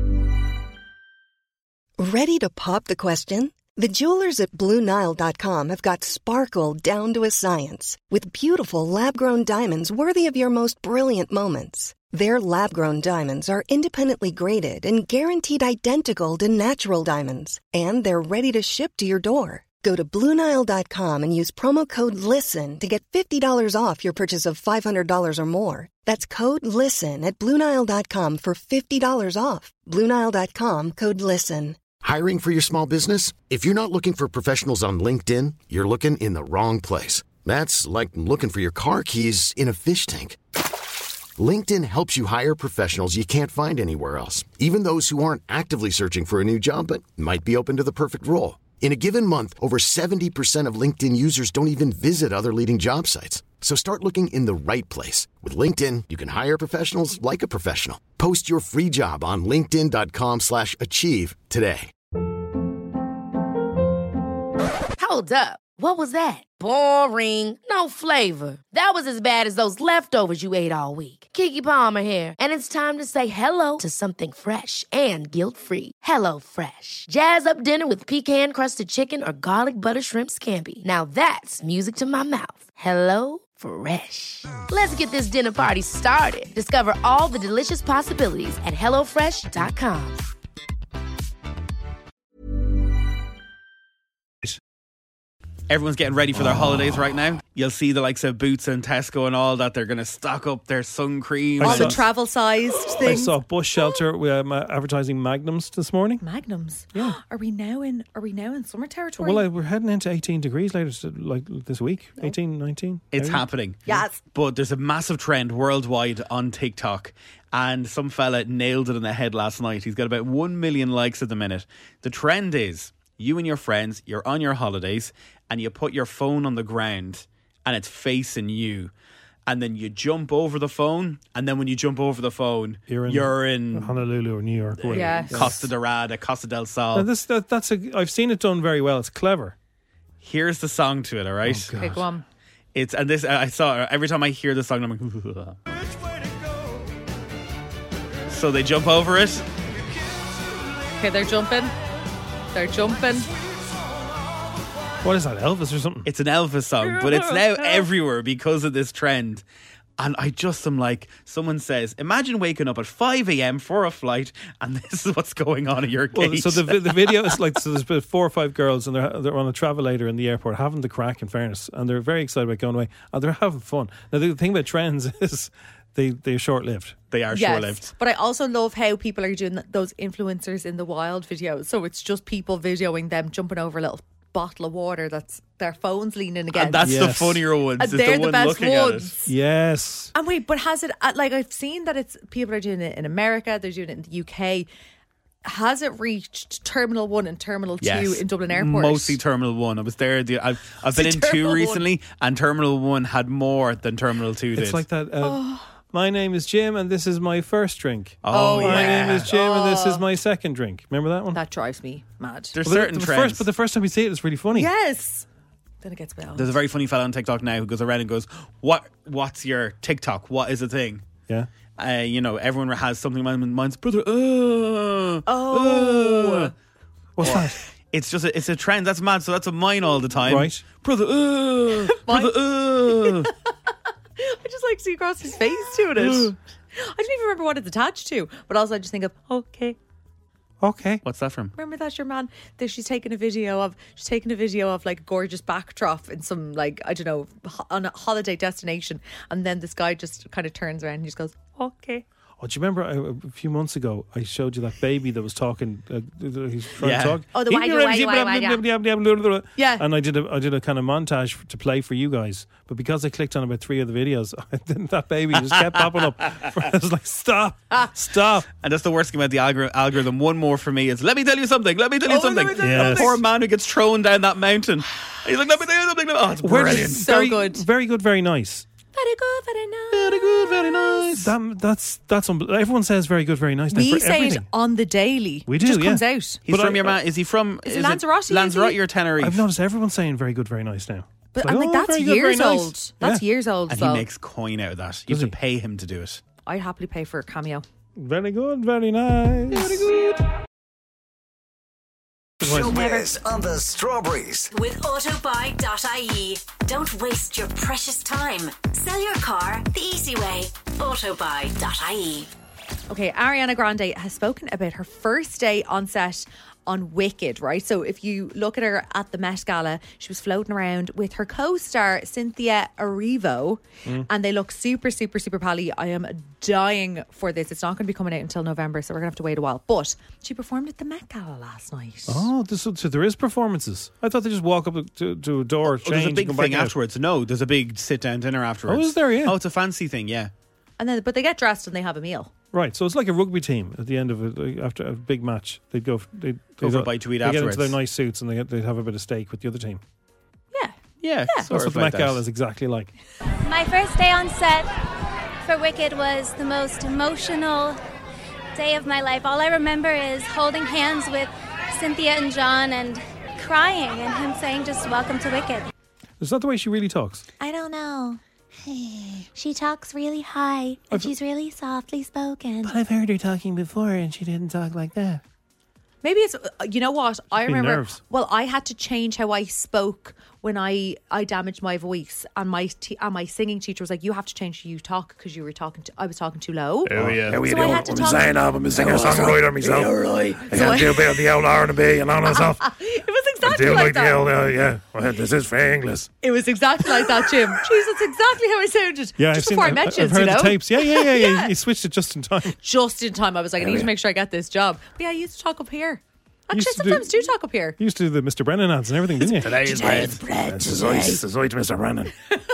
Ready to pop the question? The jewelers at Blue Nile dot com have got sparkle down to a science with beautiful lab-grown diamonds worthy of your most brilliant moments. Their lab-grown diamonds are independently graded and guaranteed identical to natural diamonds, and they're ready to ship to your door. Go to Blue Nile dot com and use promo code LISTEN to get fifty dollars off your purchase of five hundred dollars or more. That's code LISTEN at Blue Nile dot com for fifty dollars off. Blue Nile dot com, code LISTEN. Hiring for your small business? If you're not looking for professionals on LinkedIn, you're looking in the wrong place. That's like looking for your car keys in a fish tank. LinkedIn helps you hire professionals you can't find anywhere else, even those who aren't actively searching for a new job but might be open to the perfect role. In a given month, over seventy percent of LinkedIn users don't even visit other leading job sites. So start looking in the right place. With LinkedIn, you can hire professionals like a professional. Post your free job on linkedin dot com slash achieve today. Hold up. What was that? Boring. No flavor. That was as bad as those leftovers you ate all week. Keke Palmer here, and it's time to say hello to something fresh and guilt-free. Hello Fresh. Jazz up dinner with pecan-crusted chicken or garlic butter shrimp scampi. Now that's music to my mouth. Hello Fresh. Let's get this dinner party started. Discover all the delicious possibilities at hello fresh dot com. Everyone's getting ready for their holidays right now. You'll see the likes of Boots and Tesco and all that. They're going to stock up their sun cream. All the travel-sized I things. saw Bush Shelter um, uh, advertising Magnums this morning. Magnums. Yeah. Are we now in? Are we now in summer territory? Well, uh, we're heading into eighteen degrees later, so, like this week. eighteen, nineteen. It's maybe. happening. Yes. But there's a massive trend worldwide on TikTok. And some fella nailed it in the head last night. He's got about one million likes at the minute. The trend is you and your friends, you're on your holidays, and you put your phone on the ground and it's facing you. And then you jump over the phone, and then when you jump over the phone, You're in, you're in Honolulu or New York. Or Yes. Costa Dorada, Costa del Sol. Now this, that, that's a, I've seen it done very well. It's clever. Here's the song to it, all right? Oh, Okay, go on. It's and this I saw every time I hear the song, I'm like, so they jump over it. Okay, they're jumping. They're jumping. What is that, Elvis or something? It's an Elvis song, but it's now everywhere because of this trend. And I just am like, someone says, imagine waking up at five a.m. for a flight and this is what's going on at your gate. Well, so the vi- the video is like, so there's about four or five girls and they're they're on a travelator in the airport having the crack, in fairness, and they're very excited about going away and they're having fun. Now the thing about trends is they they're short lived. They are Yes, short-lived. but I also love how people are doing th- those influencers in the wild videos. So it's just people videoing them jumping over a little bottle of water that's their phone's leaning against. And that's the Yes. funnier ones. And is they're the the one best looking at it. ones. Yes. And wait, but has it, uh, like I've seen that it's people are doing it in America, they're doing it in the U K. Has it reached Terminal one and Terminal two Yes. in Dublin Airport? Mostly Terminal one. I was there. The, I've, I've been in Terminal two one. recently, and Terminal one had more than Terminal two did. It's like that. Uh, My name is Jim and this is my first drink. Oh, my yeah. name is Jim and this is my second drink. Remember that one? That drives me mad. There's Well, the- certain the trends. First, but the first time we see it, it's really funny. Yes. Then it gets well. There's a very funny fella on TikTok now who goes around and goes, "What? What's your TikTok? What is a thing?" Yeah. Uh, you know, everyone has something in mind. Brother, uh, Oh. uh. What's Or- that? It's just a, it's a trend. That's mad. So that's a mine all the time, Right. Brother, uh, brother, uh. I just like see across his face doing it. I don't even remember what it's attached to, but also I just think of okay. Okay. What's that from? Remember that your man? There, she's taking a video of she's taking a video of like a gorgeous backdrop in some like I don't know ho- on a holiday destination, and then this guy just kind of turns around and just goes okay. Oh, do you remember uh, a few months ago I showed you that baby that was talking? Uh, he's trying Yeah. to talk. Oh, the waggy, waggy, waggy, waggy. Yeah. And I did a I did a kind of montage f- to play for you guys, but because I clicked on about three of the videos, I didn't, that baby just kept popping up. I was like, stop, stop. And that's the worst thing about the algor- algorithm. One more for me is, let me tell you something, let me tell you Oh, something. let me tell you Yes. something. Poor man who gets thrown down that mountain. He's like, let me tell you something. Oh, it's Where brilliant. does- So very, good. very good, very nice. Very good, very nice. Very good, very nice. That, that's that's unbel- everyone says very good, very nice. now We for say everything. it on the daily. We It do, just yeah. comes out. He's But from I- your man. Is he from? Is it Lanzarote, is Lanzarote he? or Tenerife? I've noticed everyone saying very good, very nice now. But It's I'm like, like, oh, that's very good, years very nice. old. That's Yeah. years old. and so he makes coin out of that. You Does have to he? pay him to do it. I'd happily pay for a cameo. Very good, very nice. Very good. Showbiz on the Strawberries. With autobuy dot I E. Don't waste your precious time. Sell your car the easy way. autobuy dot I E. Okay, Ariana Grande has spoken about her first day on set on Wicked, right? So if you look at her at the Met Gala, she was floating around with her co-star Cynthia Erivo, Mm. and they look super, super, super pally. I am dying for this. It's not going to be coming out until November, so we're going to have to wait a while. But she performed at the Met Gala last night. Oh, this, so there is performances. I thought they just walk up to, to a door, Oh, change, there's a and big come back thing out. afterwards. No, there's a big sit-down dinner afterwards. Oh, is there? Yeah. Oh, it's a fancy thing, yeah. And then, but they get dressed and they have a meal. Right, so it's like a rugby team at the end of it, after a big match. They'd go, they'd, Go they'd for a bite to eat they get afterwards. into their nice suits and they get, they'd have a bit of steak with the other team. Yeah. Yeah, That's sort what of the like Met Gala that. is exactly like. My first day on set for Wicked was the most emotional day of my life. All I remember is holding hands with Cynthia and John and crying and him saying just welcome to Wicked. Is that the way she really talks? I don't know. She talks really high and she's really softly spoken. I've heard her talking before and she didn't talk like that. Maybe it's, uh, you know what? I Been remember, nerves. well, I had to change how I spoke when I, I damaged my voice, and my t- and my singing teacher was like, you have to change how you talk because you were talking to, I was talking too low. Oh, yeah. How are you So I doing? had to I'm talk- Zainab, I'm a singer-songwriter myself. Yeah, right. I So can I- do a bit of the old R and B and all that stuff. It was I exactly do like, like that. the old, uh, yeah. Well, this is for English. It was exactly like that, Jim. Jeez, that's exactly how I sounded. Yeah, just I've seen, before I I've, met you, I've heard you know? the tapes. Yeah, yeah, yeah, yeah. You switched it just in time. Just in time, I was like, I need Yeah, to yeah. make sure I get this job. But yeah, I used to talk up here. Actually, used to do- sometimes do, talk up here. You used to do the Mister Brennan ads and everything, didn't you? Today's bread. bread This is right, this is right, Mister Brennan.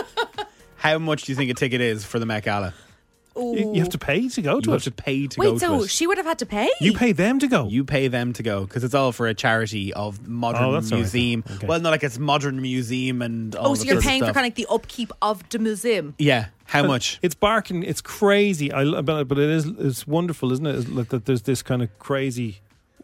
How much do you think a ticket is for the Met Gala? You, you have to pay to go to You it. have to pay to go Wait, to so it. she would have had to pay? You pay them to go. You pay them to go because it's all for a charity of modern Oh, that's all right. museum. Okay. Well, not like it's modern museum and all Oh, so the you're sort of paying for stuff. kind of like the upkeep of the museum. Yeah, how And much? It's barking. It's crazy. I lo- but but it is. It's wonderful, isn't it? It's like that. There's this kind of crazy,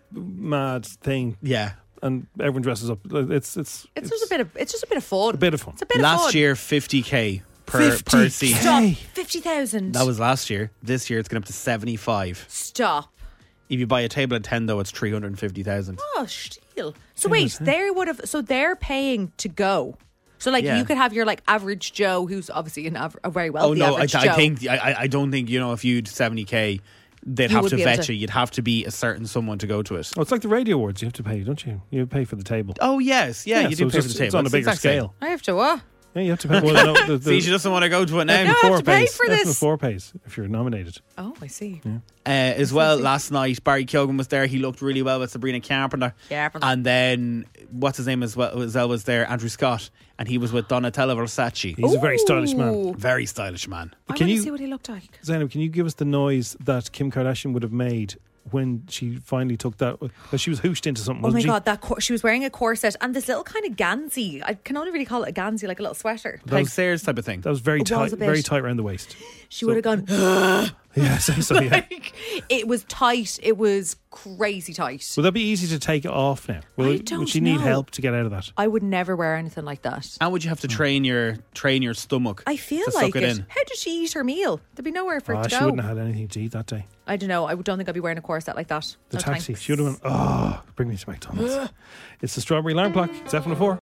mad thing. Yeah. And everyone dresses up. It's it's It's, just a bit of it's just a bit of fun. a bit of fun. It's a bit of Last fun. year, fifty k per per seat. Stop. Fifty thousand. That was last year. This year, it's going up to seventy-five. Stop. If you buy a table at ten, though, it's three hundred and fifty thousand. Oh, steal. So wait, they would have. So they're paying to go. So like Yeah. you could have your like average Joe, who's obviously an av- a very Oh wealthy no, I, average Joe. I think I, I- I don't think you know if you'd seventy k, they'd You have would to be able vet to- you. You'd have to be a certain someone to go to it. Oh, it's like the radio awards. You have to pay, don't you? You pay for the table. Oh yes, yeah, you so do it's pay for just- the table. It's on a It's the bigger exact same. scale. I have to what? Yeah, you have to pay. Well, no, the, the, See, she doesn't want to go to it now. No, I have to pay pays. for F this. four pays if you're nominated. Oh, I see. Uh, as well, last night Barry Keoghan was there. He looked really well with Sabrina Carpenter. Carpenter. And then what's his name as well, as well was there, Andrew Scott, and he was with Donatella Versace. He's a very stylish man. Ooh. Very stylish man. I Can want you- to see what he looked like. Zainab, can you give us the noise that Kim Kardashian would have made when she finally took that? Because she was hooshed into something, Oh my wasn't she? god, that cor- she was wearing a corset and this little kind of gansy. I can only really call it a gansy, like a little sweater. Like Sayers type of thing. That was very It was tight, a bit. very tight around the waist. She would have gone. Yeah, so, so yeah. Like, it was tight. It was crazy tight. Would that be easy to take it off now? Will, I don't would she need know. help to get out of that? I would never wear anything like that. And would you have to train your train your stomach? I feel to like suck it, in. How did she eat her meal? There'd be nowhere for it Oh, to she go. wouldn't have had anything to eat that day. I don't know. I don't think I'd be wearing a corset like that. The No, taxi. thanks. She would have went, oh, bring me to McDonald's. It's the strawberry alarm clock. It's F one oh four.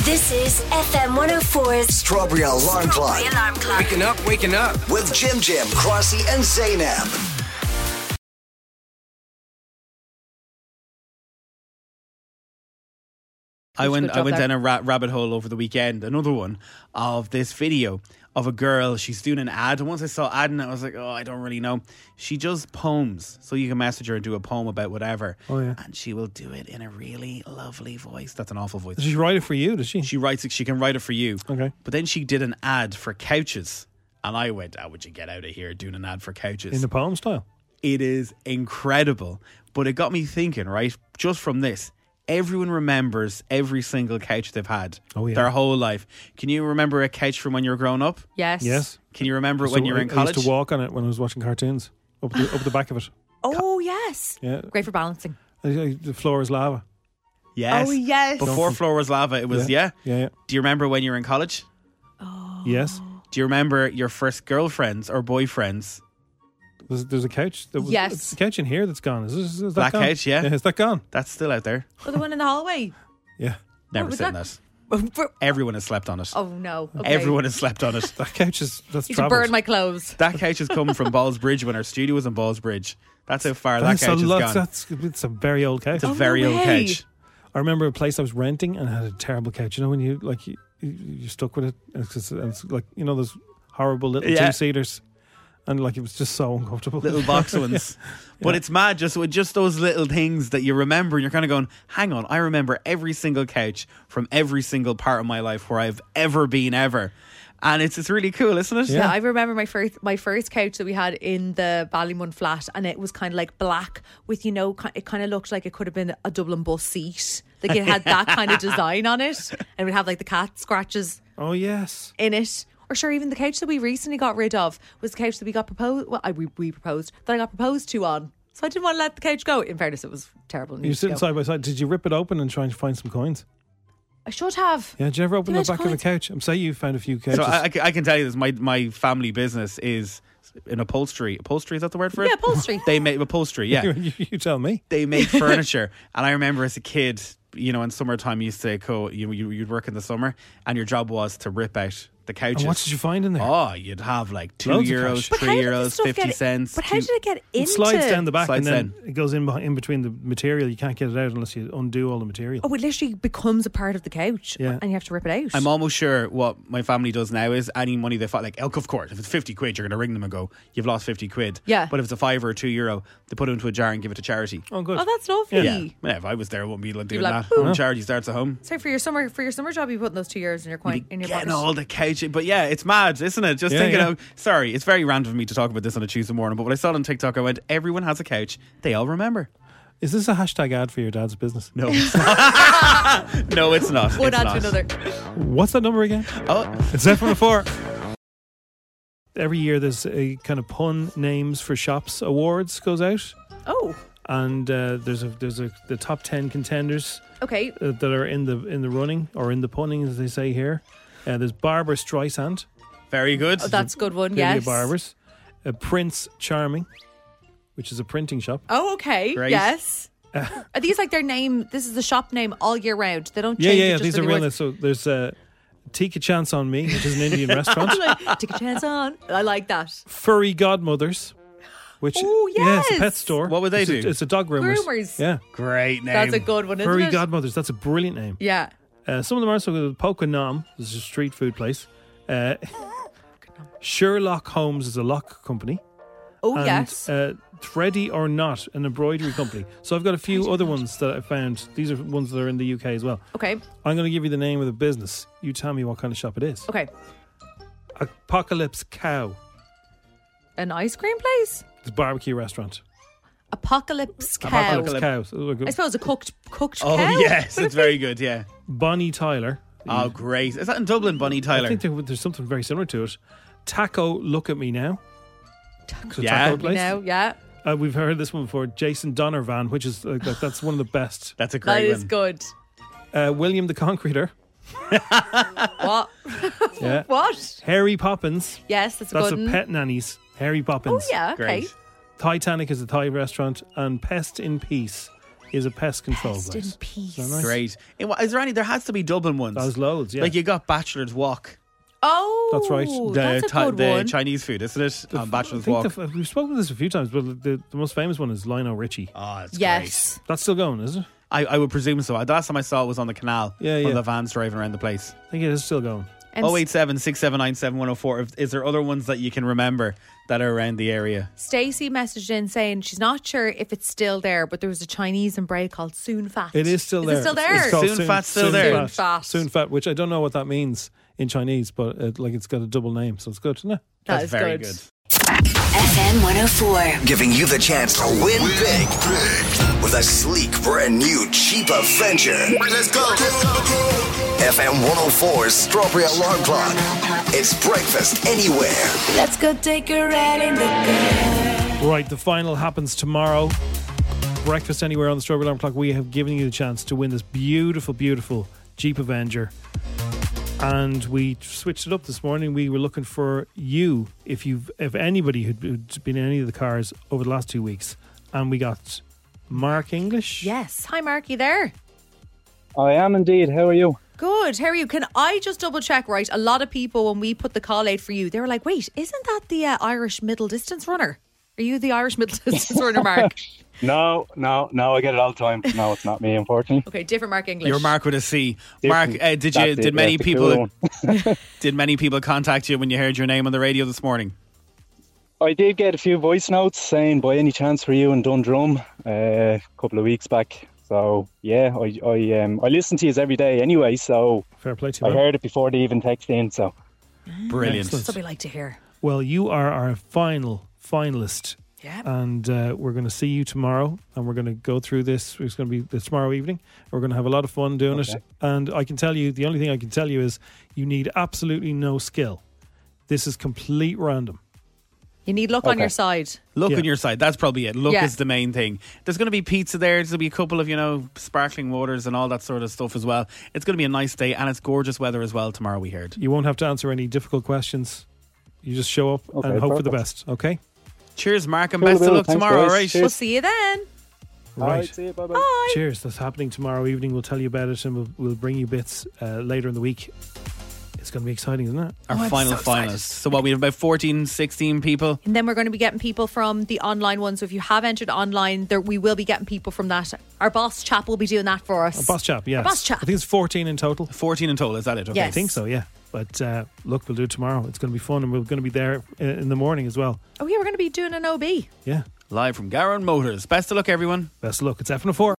This is F M one oh four's Strawberry Alarm Clock. Strawberry Alarm Clock. Waking up, waking up. With Jim Jim, Crossy, and Zainab. I went. good I job went there. down a ra- rabbit hole over the weekend. Another one of this video of a girl. She's doing an ad, and once I saw ad, and I was like, "Oh, I don't really know." She does poems, so you can message her and do a poem about whatever. Oh, yeah. And she will do it in a really lovely voice. That's an awful voice. Does she write it for you? Does she? She writes it. She can write it for you. Okay. But then she did an ad for couches, and I went, "Oh, would you get out of here doing an ad for couches?" In the poem style. It is incredible. But it got me thinking, right? Just from this, everyone remembers every single couch they've had Oh, yeah. their whole life. Can you remember a couch from when you were growing up? Yes. Yes. Can you remember it So when you were I- in I college? used to walk on it when I was watching cartoons. Up the, up the back of it. Oh, yes. Yeah. Great for balancing. I- I- The floor is lava. Yes. Oh, yes. Before floor was lava, it was, yeah. Yeah, yeah. Do you remember when you were in college? Yes. Do you remember your first girlfriends or boyfriends? There's, there's a couch. That was, Yes. It's a couch in here that's gone. Is, this, is that Black gone? couch, yeah. Yeah, is that gone? That's still out there. Oh, the one in the hallway. Yeah. Never was seen that? that. Everyone has slept on it. Oh, no. Okay. Everyone has slept on it. That couch is that's You should travelled. burn my clothes. That couch has come from Balls Bridge when our studio was in Balls Bridge. That's how far That's that couch a has lot. gone. That's it's a very old couch. It's a Oh, very no old way. couch. I remember a place I was renting and had a terrible couch. You know when you like you, you- you're stuck with it. And it's, just, and it's like you know those horrible little Yeah. two seaters, and like it was just so uncomfortable. Little box ones. But it's mad just with just those little things that you remember and you're kind of going, hang on, I remember every single couch from every single part of my life where I've ever been ever. And it's it's really cool, isn't it? Yeah. I remember my first my first couch that we had in the Ballymun flat, and it was kind of like black with, you know, ki- it kind of looked like it could have been a Dublin bus seat. Like it had that kind of design on it, and it would have like the cat scratches Oh yes. in it. Or sure, even the couch that we recently got rid of was the couch that we got proposed. Well, I we, we proposed that I got proposed to on. So I didn't want to let the couch go. In fairness, it was terrible. You're sitting side by side. Did you rip it open and try and find some coins? I should have. Yeah. Did you ever open Did I the back of a coins? couch? I'm saying you found a few couches. So I, I, can- I can tell you this, my, my family business is in upholstery. Upholstery, is that the word for it? Yeah, upholstery. They make upholstery, yeah. you, you tell me. They make furniture. And I remember as a kid, you know, in summertime, you used to go, you, you, you'd work in the summer, and your job was to rip out the couches. And what did you find in there? Oh, you'd have like two Loads of euros, cash. But three how did the euros, stuff fifty get- cents. But how two- did it get into? It slides down the back Slides and then down. it goes in behind, in between the material. You can't get it out unless you undo all the material. Oh, it literally becomes a part of the couch, Yeah. and you have to rip it out. I'm almost sure what my family does now is any money they find, like elk of course, if it's fifty quid, you're going to ring them and go, you've lost fifty quid. Yeah. But if it's a five or a two euro, they put it into a jar and give it to charity. Oh, good. Oh, that's lovely. Yeah. Yeah, if I was there, I wouldn't be like doing You'd be like, that. "Boom." Charity starts at home. So for your summer for your summer job, you putting those two years in your coin in your Getting pocket. all the couch, but yeah, it's mad, isn't it? Just Yeah, thinking, yeah. of, sorry, it's very random for me to talk about this on a Tuesday morning, but when I saw it on TikTok, I went, everyone has a couch. They all remember. Is this a hashtag ad for your dad's business? No, it's not. No, it's not. One It's add not. to another. What's that number again? Oh, It's F one oh four. Every year there's a kind of pun names for shops awards goes out, Oh, and uh, there's a there's a the top ten contenders okay. uh, that are in the in the running or in the punning as they say here. Uh, there's Barbara Streisand, very good. Oh, that's a good one. clearly Yes. a Barbers. Uh, Prince Charming, which is a printing shop. Oh, okay. Great. Yes. Are these like their name? This is the shop name all year round. They don't Yeah, change yeah, it yeah. just These for are the real. awards. So there's uh, Take a Chance on Me, which is an Indian restaurant. Like, take a chance on. I like that. Furry Godmothers, which Oh, yeah, it's a yes. pet store. What would they it's do? A, it's a dog groomers. Groomers. Yeah, Great name. That's a good one, isn't Furry it? Godmothers. That's a brilliant name. Yeah. Uh, some of them are also good. Poca Nom. This is a street food place. Uh, Sherlock Holmes is a lock company. Oh, and, yes. Uh, Thready or Not, an embroidery company. So I've got a few other ones that I found. These are ones that are in the U K as well. Okay. I'm going to give you the name of the business. You tell me what kind of shop it is. Okay. Apocalypse Cow. An ice cream place? It's a barbecue restaurant. Apocalypse Cow. Apocalypse Cow. So, I suppose a cooked cooked Oh, cow. yes, Would it's it be? very good, yeah. Bonnie Tyler. Oh, great. Is that in Dublin, Bonnie Tyler? I think there- there's something very similar to it. Taco Look at Me Now. It's a Yeah. taco place. Now, yeah. Uh, we've heard this one before. Jason Donovan, which is uh, that, that's one of the best. That's a That great is one. good. Uh, William the Concreter. What? Yeah. What? Harry Poppins. Yes, that's a That's good a one. Pet Nannies. Harry Poppins. Oh, yeah, okay. Great. Titanic is a Thai restaurant, and Pest in Peace is a pest control Pest place. in peace. Isn't that nice? Great. In- Is there any? There has to be Dublin ones. There's loads, yeah. Like you got Bachelor's Walk. Oh, That's right. The, that's a Thi- good the one. Chinese food, isn't it? The On f- Bachelor's I think Walk. the f- we've spoken this a few times, but the, the most famous one is Lionel Richie. Oh, it's yes. That's still going, is it? I, I would presume so. The last time I saw it was on the canal. Yeah, One yeah. of the vans driving around the place. I think it is still going. And oh eight seven, six seven nine, seven one oh four. Is there other ones that you can remember that are around the area? Stacey messaged in saying she's not sure if it's still there, but there was a Chinese in Bray called Soon Fat. It is still is there. It still there? It's called Soon Fat's still there. Soon Fat. Soon Fat, which I don't know what that means in Chinese, but it, like it's got a double name, so it's good, isn't it? That That's is very good. good. F M one oh four. Giving you the chance to win big with a sleek, brand new Jeep Avenger. Let's go. F M one oh four's Strawberry Alarm Clock. It's breakfast anywhere. Let's go take a ride in the Right, the final happens tomorrow. Breakfast anywhere on the Strawberry Alarm Clock. We have given you the chance to win this beautiful, beautiful Jeep Avenger. And we switched it up this morning. We were looking for you, if you've, if anybody had been in any of the cars over the last two weeks. And we got Mark English. Yes. Hi, Mark. You there? I am indeed. How are you? Good. How are you? Can I just double check, right? A lot of people, when we put the call out for you, they were like, wait, isn't that the uh, Irish middle distance runner? Are you the Irish middle distance runner, Mark? No, no, no. I get it all the time. No, it's not me, unfortunately. Okay, different Mark English. You're Mark with a C. Mark, Different. uh, did you? That's it, Did many yeah, the people? cool did many people contact you when you heard your name on the radio this morning? I did get a few voice notes saying, by any chance, were you in Dundrum uh, a couple of weeks back. So yeah, I I um I listen to you every day anyway. So fair play to you. I man. heard it before they even texted in. So Brilliant. Excellent. That's what we like to hear. Well, you are our final finalist. Yeah. And uh, we're going to see you tomorrow, and we're going to go through this. It's going to be this tomorrow evening. We're going to have a lot of fun doing Okay. it. And I can tell you, the only thing I can tell you is you need absolutely no skill. This is complete random. You need luck on Okay. your side. Look Yeah. on your side. That's probably it. Look Yeah. is the main thing. There's going to be pizza there. There's going to be a couple of, you know, sparkling waters and all that sort of stuff as well. It's going to be a nice day, and it's gorgeous weather as well tomorrow, we heard. You won't have to answer any difficult questions. You just show up Okay, and hope for the perfect. best, okay? Cheers, Mark, and Cool, best of Bill. luck Thanks, tomorrow, guys. all right? Cheers. We'll see you then. all Right. right, see you. Bye bye. Bye. Cheers. That's happening tomorrow evening. We'll tell you about it, and we'll, we'll bring you bits uh, later in the week. It's going to be exciting, isn't it? Our Oh, I'm final so excited. finalists. So what, we have about fourteen, sixteen people? And then we're going to be getting people from the online one. So if you have entered online, there we will be getting people from that. Our boss chap will be doing that for us. A boss chap, yes. boss chap. I think it's fourteen in total. fourteen in total, is that it? Okay. Yes. I think so, yeah. But uh, look, we'll do it tomorrow. It's going to be fun, and we're going to be there uh, in the morning as well. Oh yeah, we're going to be doing an O B. Yeah. Live from Garron Motors. Best of luck, everyone. Best of luck. It's F one oh four.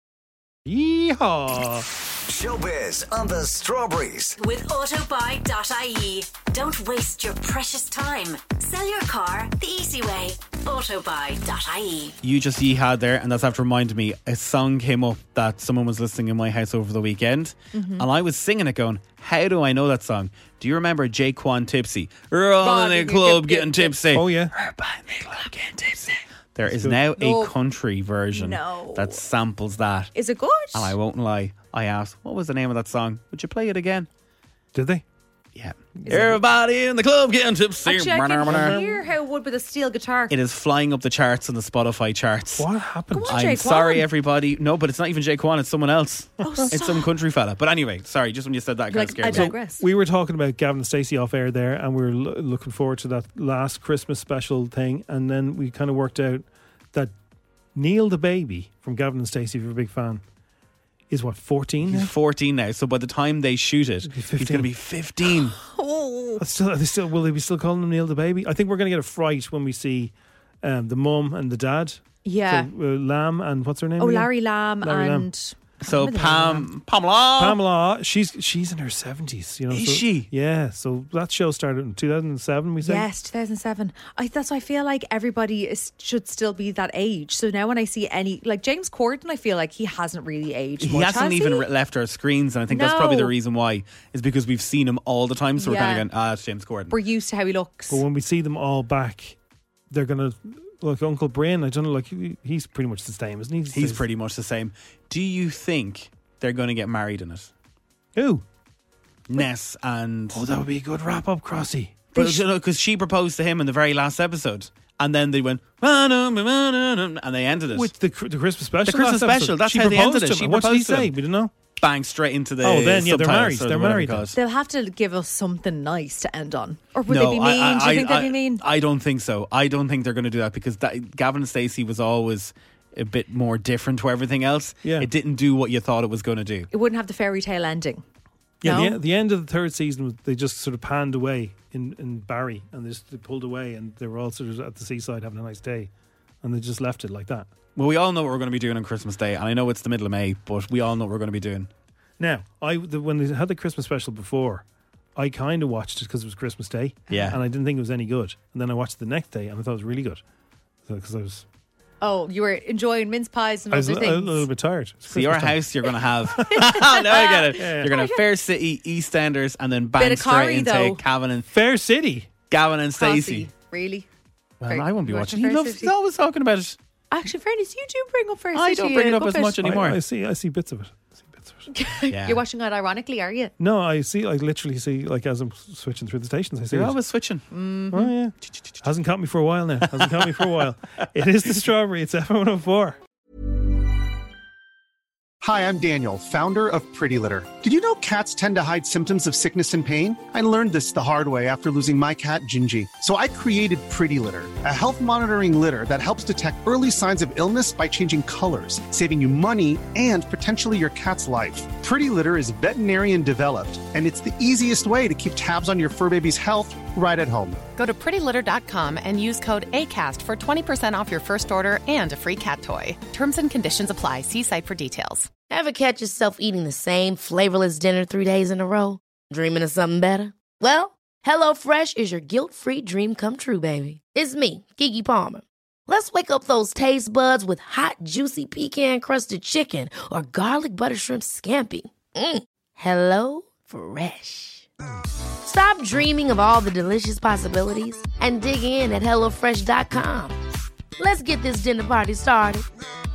Yeehaw. Showbiz on the Strawberries. With autobuy dot I E. Don't waste your precious time. Sell your car the easy way. autobuy dot I E. You just yeehaw there, and that's after reminding me a song came up that someone was listening in my house over the weekend, Mm-hmm. and I was singing it going, how do I know that song? Do you remember Jaquan Tipsy? We're all Ron, in the you- club you- getting you- tipsy. Oh, yeah. We're by the club getting tipsy. There is good. now No. a country version No. that samples that. Is it good? And I won't lie, I asked, what was the name of that song? Would you play it again? Did they? Yeah. Everybody in the club getting tipsy. Actually, I can hear how it would with a steel guitar. It is flying up the charts on the Spotify charts. What happened? Come on, I'm Jake sorry, Wan. everybody. No, but it's not even Jay Kwan. It's someone else. Oh, It's stop. some country fella. But anyway, sorry. Just when you said that, it kind Like, of scared I me. digress. We were talking about Gavin and Stacey off air there, and we were lo- looking forward to that last Christmas special thing. And then we kind of worked out that Neil the baby from Gavin and Stacey, if you're a big fan, is what, fourteen He's now? fourteen now, so by the time they shoot it, be he's fifteen. going to be fifteen. Oh. That's still, are they still, will they be still calling him Neil the baby? I think we're going to get a fright when we see um, the mum and the dad. Yeah. So, uh, Lamb and what's her name? Oh, again? Larry Lamb Larry Lamb. and So remember the name of Pam, Pamela, Pamela, she's she's in her seventies. You know, Is so- she? Yeah. So that show started in two thousand seven. We say. Yes, two thousand seven. I, that's why I feel like everybody is, should still be that age. So now when I see any, like James Corden, I feel like he hasn't really aged he much, hasn't has even he? re- left our screens, and I think that's probably No. the reason why, is because we've seen him all the time. So Yeah. we're kind of going, ah, it's James Corden. We're used to how he looks. But when we see them all back, they're gonna look. Uncle Brian, I don't know. Like he- he's pretty much the same, isn't he? He's pretty much the same. Do you think they're going to get married in it? Who? Ness and Oh, that would be a good wrap up, Crossy. But you know, because she proposed to him in the very last episode, and then they went and they ended it. With the, the Christmas special? The Christmas last special, episode. that's she how they ended proposed it. to She him. What did he proposed to say? him. We don't know. Bang straight into the Oh, then, yeah, they're subtitles married. or They're whatever married they call then. it. They'll have to give us something nice to end on. Or would No, they be I- mean? I, Do you think I, they'd be mean? I don't think so. I don't think they're going to do that because that, Gavin and Stacey was always a bit more different to everything else. Yeah. It didn't do what you thought it was going to do. It wouldn't have the fairy tale ending. Yeah, No? the, the end of the third season, was- they just sort of panned away in, in Barry and they, just, they pulled away and they were all sort of at the seaside having a nice day and they just left it like that. Well, we all know what we're going to be doing on Christmas Day, and I know it's the middle of May, but we all know what we're going to be doing. Now, I the, when they had the Christmas special before, I kind of watched it because it was Christmas Day. Yeah. And I didn't think it was any good. And then I watched it the next day and I thought it was really good. Because I was, Oh, you were enjoying mince pies and I was other a, a things. little bit tired. It's So your Christmas time. house, you're going to have... no, I get it. Yeah. You're going to have Fair City, EastEnders, and then bang Bit of straight curry, into though. Gavin and, Fair City. Gavin and Crossy. Stacey. Really? Well, Fair- I won't be you watching. watching He Fair loves, City? he's always talking about it. Actually, fairness, you do bring up Fair I City. don't bring it a up as good much bit. anymore. I, I see I see bits of it. I see bits of it. Yeah. You're watching it ironically, are you? No, I see. I literally see, like, as I'm switching through the stations, I see You're it. always switching. Oh, yeah. Hasn't caught me for a while now. Hasn't caught me for a while. It is the Strawberry. It's F M one oh four. Hi, I'm Daniel, founder of Pretty Litter. Did you know cats tend to hide symptoms of sickness and pain? I learned this the hard way after losing my cat, Gingy. So I created Pretty Litter, a health monitoring litter that helps detect early signs of illness by changing colors, saving you money and potentially your cat's life. Pretty Litter is veterinarian developed, and it's the easiest way to keep tabs on your fur baby's health right at home. Go to pretty litter dot com and use code ACAST for twenty percent off your first order and a free cat toy. Terms and conditions apply. See site for details. Ever catch yourself eating the same flavorless dinner three days in a row? Dreaming of something better? Well, HelloFresh is your guilt-free dream come true, baby. It's me, Keke Palmer. Let's wake up those taste buds with hot, juicy pecan-crusted chicken or garlic butter shrimp scampi. Mm. Hello Fresh. Stop dreaming of all the delicious possibilities and dig in at hello fresh dot com. Let's get this dinner party started.